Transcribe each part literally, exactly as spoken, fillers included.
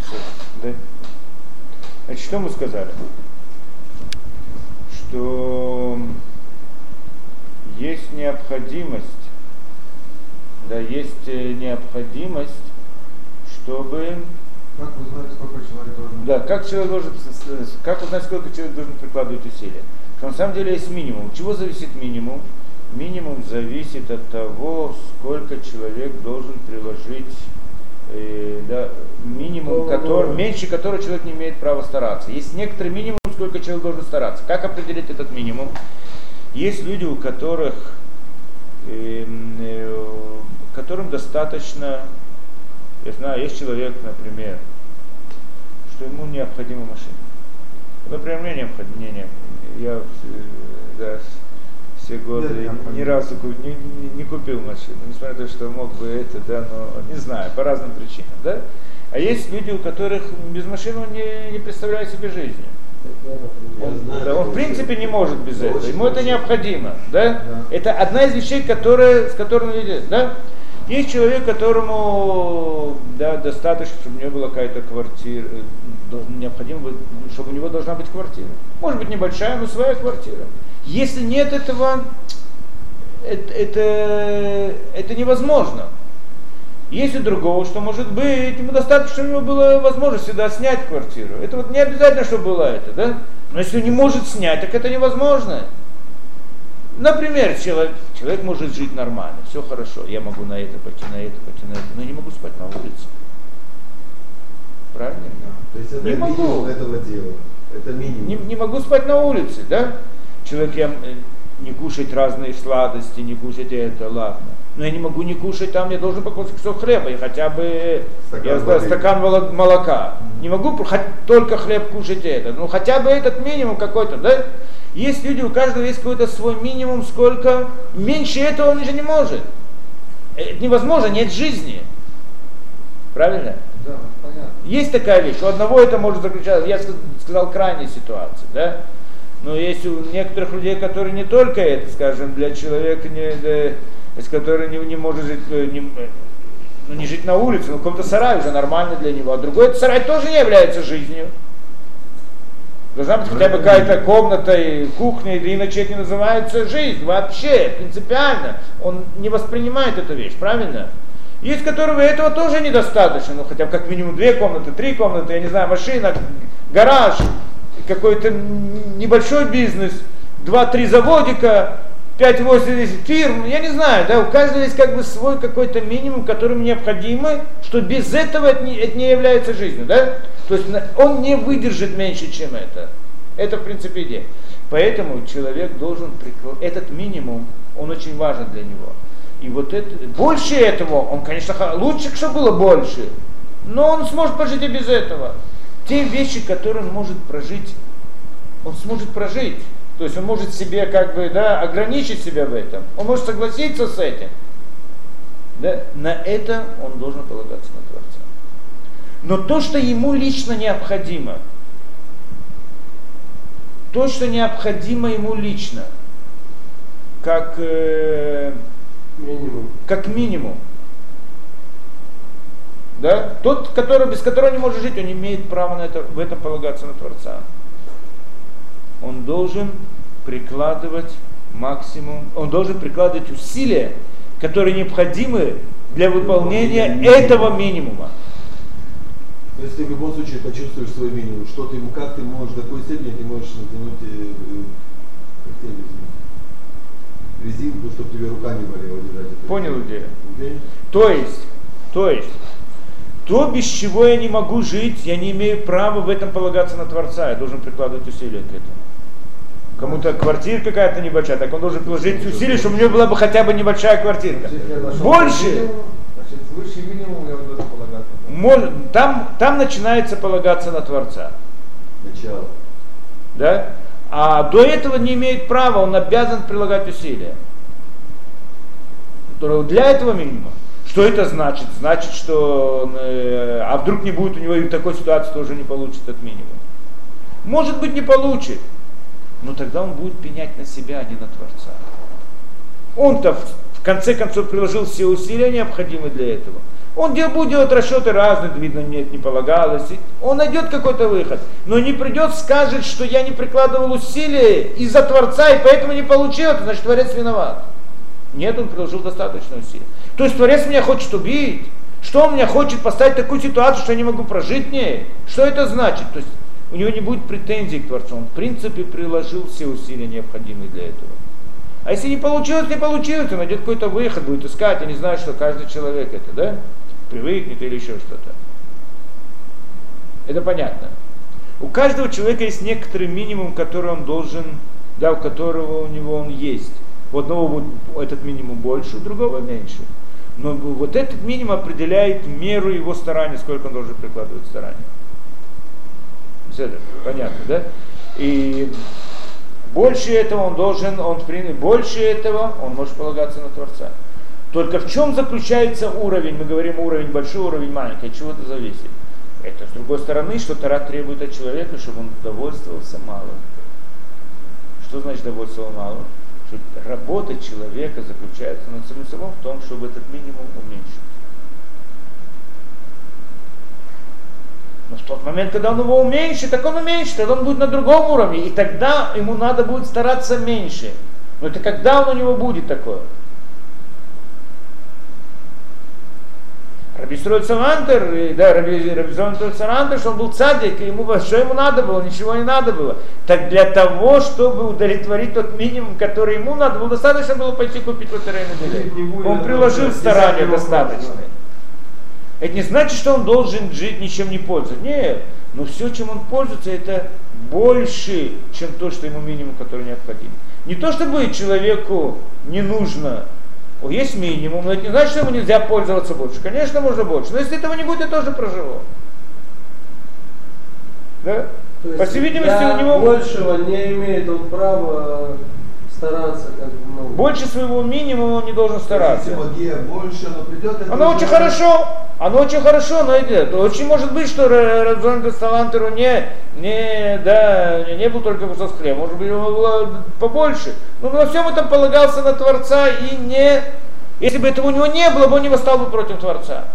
Да? Значит, что мы сказали? Что есть необходимость, да, есть необходимость, чтобы... Как узнать, сколько человек должен... Да, как человек должен, как узнать, сколько человек должен прикладывать усилия? Что на самом деле есть минимум. От чего зависит минимум? Минимум зависит от того, сколько человек должен приложить, э, да, минимум, который, меньше которого человек не имеет права стараться. Есть некоторый минимум, сколько человек должен стараться. Как определить этот минимум? Есть люди, у которых, э, э, которым достаточно, я знаю, есть человек, например, что ему необходима машина. Например, мне необходимо, не, не, я да, все годы ни разу не, не, не купил машину, несмотря на то, что мог бы это, да, но не знаю, по разным причинам, да. А есть люди, у которых без машины он не, не представляет себе жизни. Он, да, он в принципе не может без этого, ему это необходимо, да? Это одна из вещей, которая, с которой он видит, да? Есть человек, которому, да, достаточно, чтобы у него была какая-то квартира, необходимо, чтобы у него должна быть квартира. Может быть небольшая, но своя квартира. Если нет этого, это, это, это невозможно. Есть у другого, что может быть, ему достаточно, чтобы у него была возможность всегда снять квартиру. Это вот не обязательно, чтобы было это, да? Но если он не может снять, так это невозможно. Например, человек, человек может жить нормально, все хорошо, я могу на это пойти, на это пойти, на это, но я не могу спать на улице. Правильно? То есть это не минимум могу. этого дела. Это минимум. Не, не могу спать на улице, да? Человек, я не кушать разные сладости, не кушать это, ладно. Но я не могу не кушать, там я должен покушать кусок хлеба и хотя бы стакан, я знаю, стакан молока. Mm-hmm. Не могу хоть, только хлеб кушать это, ну хотя бы этот минимум какой-то, да? Есть люди, у каждого есть какой-то свой минимум, сколько, меньше этого он уже не может. Это невозможно, нет жизни. Правильно? Да, понятно. Есть такая вещь, у одного это может заключаться, я сказал, крайней ситуации, да? Но есть у некоторых людей, которые не только это, скажем, для человека, не, да, который не, не может жить, не, ну, не жить на улице, но в каком-то сарае уже нормально для него, а другой этот сарай тоже не является жизнью. Должна быть хотя бы какая-то комната и кухня, иначе это не называется жизнь вообще, принципиально. Он не воспринимает эту вещь, правильно? Есть, которого этого тоже недостаточно, ну хотя бы как минимум две комнаты, три комнаты, я не знаю, машина, гараж, какой-то небольшой бизнес, два-три заводика, пять-восемь фирм, я не знаю, да, у каждого есть как бы свой какой-то минимум, которым необходимо, что без этого это не, это не является жизнью, да? То есть он не выдержит меньше, чем это. Это в принципе идея. Поэтому человек должен прикладывать, этот минимум, он очень важен для него. И вот это, больше этого, он, конечно, лучше, чтобы было больше, но он сможет прожить и без этого. Те вещи, которые он может прожить, он сможет прожить. То есть он может себе как бы, да, ограничить себя в этом. Он может согласиться с этим. Да? На это он должен полагаться на Творца. Но то, что ему лично необходимо, то, что необходимо ему лично, как, э, минимум. как минимум, да? Тот, который, без которого не может жить, он имеет право на это, в этом полагаться на Творца. Он должен прикладывать максимум, он должен прикладывать усилия, которые необходимы для выполнения этого минимума. То есть ты в любом случае почувствуешь свой минимум, что ты ему, как ты можешь, до какой степени ты можешь натянуть э, э, резинку, чтобы тебе рука не болела держать это. Понял идею? Okay? То есть, то есть, то, без чего я не могу жить, я не имею права в этом полагаться на Творца, я должен прикладывать усилия к этому. Кому-то квартира какая-то небольшая, так он должен приложить усилия, чтобы у него была бы хотя бы небольшая квартирка. Больше. Значит, высший минимум я должен полагаться. Может, там, там начинается полагаться на Творца. Начало. Да? А до этого не имеет права, он обязан прилагать усилия. Для этого минимума. Что это значит? Значит, что э, а вдруг не будет у него и такой ситуации, тоже не получит этот минимум. Может быть, не получит, но тогда он будет пенять на себя, а не на Творца. Он-то в конце концов приложил все усилия, необходимые для этого. Он дел- будет делать расчеты разные, видно, нет, не полагалось. Он найдет какой-то выход. Но не придет, скажет, что я не прикладывал усилия из-за Творца, и поэтому не получилось, значит, Творец виноват. Нет, он приложил достаточно усилий. То есть Творец меня хочет убить. Что он меня хочет поставить в такую ситуацию, что я не могу прожить в ней? Что это значит? То есть у него не будет претензий к Творцу. Он в принципе приложил все усилия, необходимые для этого. А если не получилось, не получилось, он найдет какой-то выход, будет искать. Я не знаю, что каждый человек это, да? Привыкнет или еще что-то. Это понятно. У каждого человека есть некоторый минимум, который он должен, да, у которого у него он есть. У одного будет этот минимум больше, у другого меньше. Но вот этот минимум определяет меру его старания, сколько он должен прикладывать старания. Все это понятно, да? И больше этого он должен, он больше этого он может полагаться на Творца. Только в чем заключается уровень? Мы говорим уровень большой, уровень маленький. От чего это зависит? Это с другой стороны, что Тора требует от человека, чтобы он довольствовался малым. Что значит довольствовал малым? Что работа человека заключается над самим собой в том, чтобы этот минимум уменьшить. Но в тот момент, когда он его уменьшит, так он уменьшит, тогда он будет на другом уровне, и тогда ему надо будет стараться меньше. Но это когда он у него будет такое? Раби Исроэль Сарантер, да, Раби Исроэль Сарантер, что он был цадик, и ему, что ему надо было, ничего не надо было. Так для того, чтобы удовлетворить тот минимум, который ему надо было, достаточно было пойти купить лотерейный билет. Он приложил старания достаточно. Это не значит, что он должен жить, ничем не пользоваться. Нет, но все, чем он пользуется, это больше, чем то, что ему минимум, который необходим. Не то, чтобы человеку не нужно. Есть минимум, но это не значит, что ему нельзя пользоваться больше. Конечно, можно больше, но если этого не будет, я тоже проживу. Да? По всей видимости, у него большего не имеет он права стараться как бы много. Больше своего минимума он не должен стараться. Если магия больше, оно придет. Оно очень хорошо, оно очень хорошо, но идет. Очень может быть, что Рабзон Талантеру не, не, да, не был только кусок хлеба, может быть, ему было побольше. Но во всем этом полагался на Творца и не. Если бы этого у него не было, бы он не восстал бы против Творца.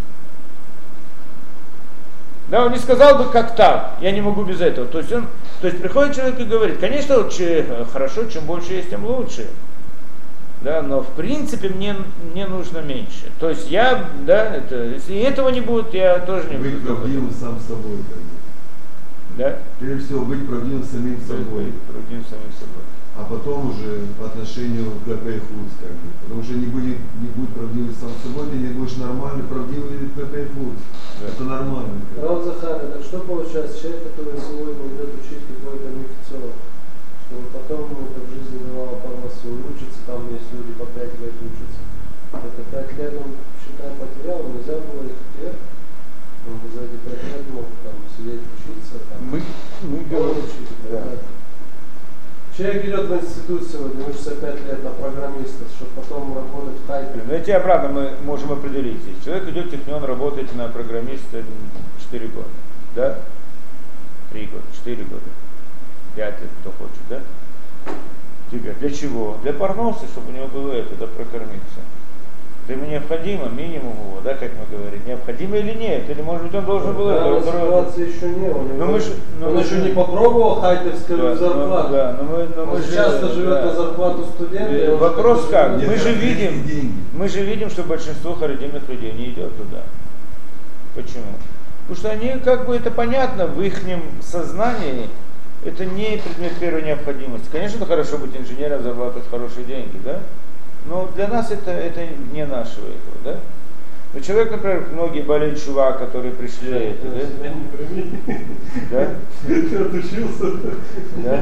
Да, он не сказал бы, как так, я не могу без этого. То есть, он, то есть приходит человек и говорит, конечно, очень хорошо, чем больше есть, тем лучше. Да, но в принципе мне, мне нужно меньше. То есть я, да, это, если этого не будет, я тоже не буду. Быть правдивым сам собой. Как бы. Да? Прежде всего быть правдивым самим собой. Быть правдивым самим собой. А потом уже по отношению к Клэпэйхуц, как бы. Потому что не будет, не будет правдивый сам собой, ты не будешь нормальный, правдивый Клэпэйхуц. Да. Это нормально. Рав Захар, так что получается, человек, который сегодня идет учить какой-то мифцо, чтобы потом ему это в жизни давало парносу, учится, там есть люди по пять лет учатся. Это пять лет он, считай, потерял, нельзя было их вверх. Он за эти пять лет мог там сидеть учиться, там, мы, мы говорим, учить, да. Человек идет в институт сегодня, учится пять лет на программиста, чтобы потом работать в хайпе. Знаете, обратно мы можем определить здесь. Человек идет в технион, работает на программиста четыре года, да? три года, четыре года, пять лет, кто хочет, да? Теперь, для чего? Для парноса, чтобы у него было это, да, прокормиться. Это ему необходимо, минимум его, да, как мы говорим, необходимо или нет, или может быть он должен был это. Ситуации еще не, он, но мы ж, но он мы еще ж, не попробовал хайтерскую да, зарплату. Но, да, но мы, но он мы часто же, живет да, на зарплату студента. Вопрос как? Нет, Мы же нет, видим, деньги. мы же видим, что большинство харидимных людей не идет туда. Почему? Потому что они, как бы это понятно, в их сознании это не предмет первой необходимости. Конечно, это хорошо быть инженером, зарабатывать хорошие деньги, да? Но для нас это, это не нашего этого, да? Но человек, например, многие болеют чувак, которые пришли, это, да? Да? Ты отучился? Да?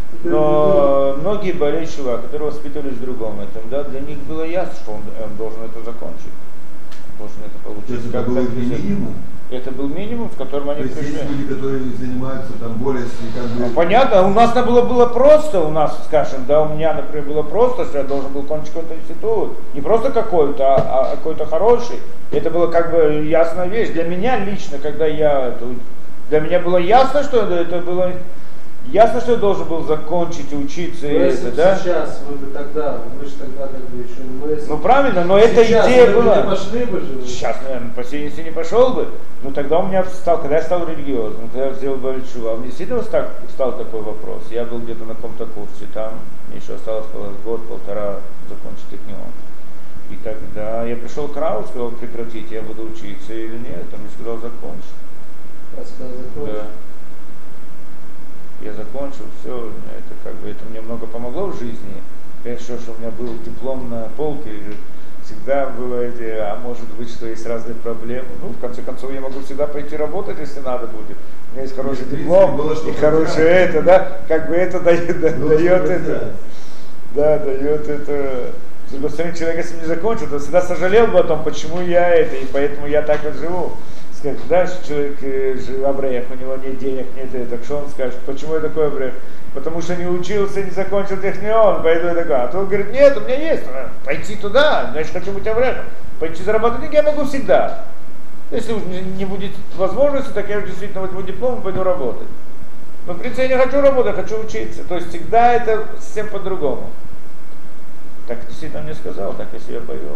Но многие болеют чувак, которые воспитывались в другом этом, да? Для них было ясно, что он, он должен это закончить. Должен это получить. То есть это как был минимум? Это был минимум, с которым они То есть пришли. есть люди, которые занимаются там более, как бы... Ну, понятно, у нас было, было просто, у нас, скажем, да, у меня, например, было просто, что я должен был кончить какой-то институт. Не просто какой-то, а, а какой-то хороший. Это было как бы ясная вещь. Для меня лично, когда я, это, для меня было ясно, что это, это было Ясно, что я должен был закончить учиться, и Но если это, бы да? сейчас вы бы тогда, вы же тогда как бы еще не... если Ну бы правильно, но эта сейчас идея вы бы была. не пошли бы же. вы- Сейчас, наверное, по сей день не пошел бы, но тогда у меня стал, когда я стал религиозным, когда я сделал Бальчува, мне действительно стал, стал такой вопрос. Я был где-то на каком-то курсе, там мне еще осталось год-полтора закончить технион. И когда я пришел к Раву, сказал, прекратите, я буду учиться или нет, он мне сказал, закончи. Я сказал, закончил. Да. Я закончил, все, это как бы это мне много помогло в жизни. Конечно, что у меня был диплом на полке, всегда было эти, а может быть, что есть разные проблемы. Ну, в конце концов, я могу всегда пойти работать, если надо будет. У меня есть хороший Нет, диплом было, что и хорошее это, да, как бы это дает, да, Было, дает что это, взять. да, дает это. С другой стороны, человек, если не закончил, то всегда сожалел бы о том, почему я это, и поэтому я так вот живу. Скажет, дальше человек э, жив, абрех, у него нет денег, нет этого, что он скажет, почему я такой абрех? Потому что не учился, не закончил технион, пойду я такой. А то он говорит, нет, у меня есть, пойти туда, значит, хочу быть абрехом. Пойти заработать деньги я могу всегда. Если уж не будет возможности, так я действительно возьму диплом и пойду работать. Но в принципе я не хочу работать, хочу учиться. То есть всегда это совсем по-другому. Так действительно мне сказал, так я себя повел.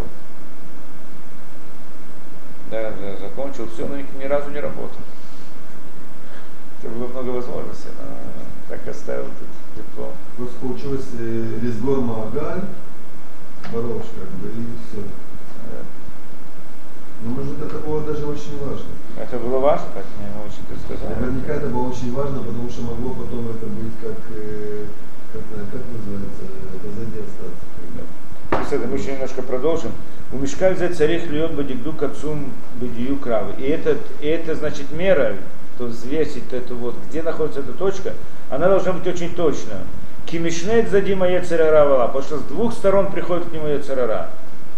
Да, да, закончил все, но ни, ни разу не работал. Это было много возможностей, но так оставил тут диплом. Просто получилось э, Резгор Маагаль, Барош, как бы, и все. Да. Но может это было даже очень важно. Это было важно, как мне очень ты сказал. Наверняка это было очень важно, потому что могло потом это быть как, э, как, как называется, позади остаться. То есть мы еще немножко продолжим. У мешкаль за царих льет бадигду кацум бадию кравы. И это, и это значит мера, то взвесить эту вот, где находится эта точка, она должна быть очень точна. Кимишнет зади моя царара, потому что с двух сторон приходит к нему царара.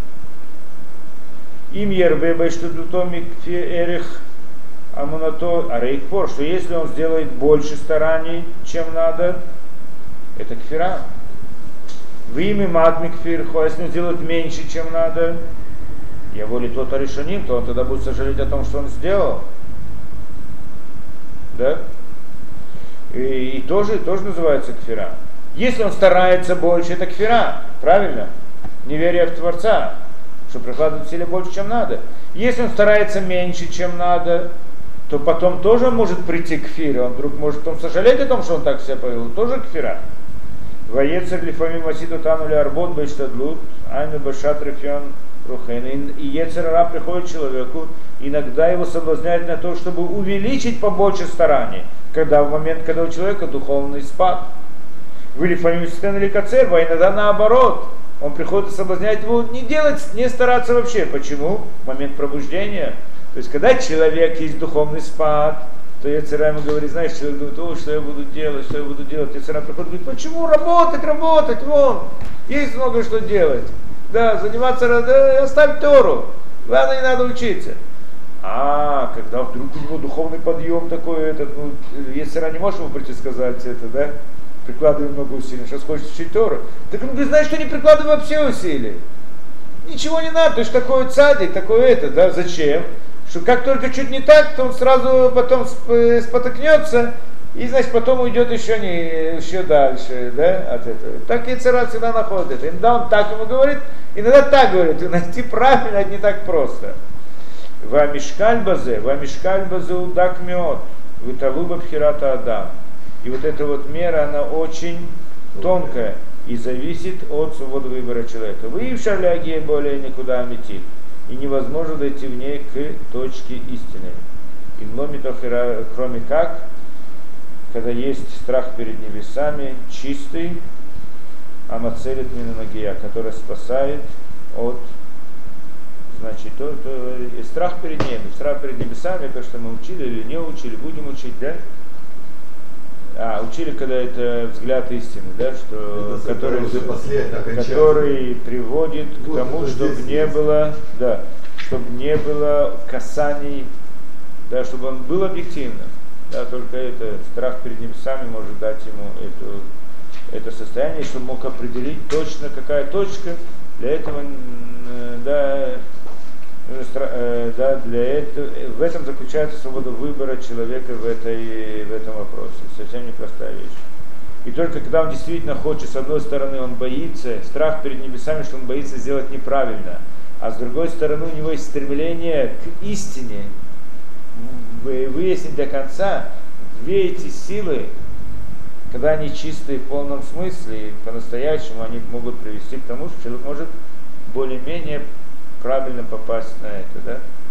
Им ербебай что дутомик эрих амунато арейкпор, что если он сделает больше стараний, чем надо, это кфира. В имя матмик фирхо, если он сделает меньше, чем надо, я волю тот решеним, то он тогда будет сожалеть о том, что он сделал. Да? И, и тоже, тоже называется кфира. Если он старается больше, это кфира, правильно? Неверие в Творца, что прикладывает усилия больше, чем надо. Если он старается меньше, чем надо, то потом тоже может прийти к кфире. Он вдруг может потом сожалеть о том, что он так себя повел. Тоже кфира. Воецер лифами масиду танули арбот бэштадлут, айну бэшат рефьон рухен. И ецерара приходит человеку, иногда его соблазняет на то, чтобы увеличить побольше стараний, когда в момент, когда у человека духовный спад. Вы лифами или кацер, а иногда наоборот. Он приходит и соблазняет его не делать, не стараться вообще. Почему? Момент пробуждения. То есть, когда человек есть духовный спад, то Ецер Ра ему говорит, знаешь, человек говорит, ой, что я буду делать, что я буду делать. Ецер Ра приходит и говорит, почему работать, работать, вон, есть много что делать. Да, заниматься, да, оставь Тору, главное, не надо учиться. А, когда вдруг у него духовный подъем такой, этот, ну, Ецер Ра не можешь ему прийти сказать это, да, прикладывай много усилий, сейчас хочешь учить Тору. Так он говорит, знаешь, что не прикладывай вообще усилий. Ничего не надо, ты же такой цадик, такой это, да, зачем? Что как только чуть не так, то он сразу потом спотыкнется, и, значит, потом уйдет еще, не, еще дальше, да, от этого. Так и Ецер Ра всегда находит это. Иногда он так ему говорит, иногда так говорит, и найти правильно, это не так просто. Вамишкаль базе, вамишкаль базе удак мед, виталуба бхирата адам. И вот эта вот мера, она очень тонкая и зависит от свободы выбора человека. Вы в шарляге более никуда метит. И невозможно дойти в ней к точке истины. Инломитохира, кроме как, когда есть страх перед небесами, чистый, амацелит минанагия, который спасает от, значит, то, то, и страх перед небом, страх перед небесами, то, что мы учили или не учили, будем учить, да? А, учили, когда это взгляд истины, да, что, который, который приводит к тому, чтобы не было, да, чтобы не было касаний, да, чтобы он был объективным. Да, только это страх перед небесами может дать ему эту, это состояние, чтобы мог определить точно, какая точка. Для этого, да, Да, для этого, в этом заключается свобода выбора человека в, этой, в этом вопросе. Совсем непростая вещь. И только когда он действительно хочет, с одной стороны он боится, страх перед небесами, что он боится сделать неправильно, а с другой стороны у него есть стремление к истине, выяснить до конца, две эти силы, когда они чистые в полном смысле, и по-настоящему они могут привести к тому, что человек может более-менее правильно попасть на это, да?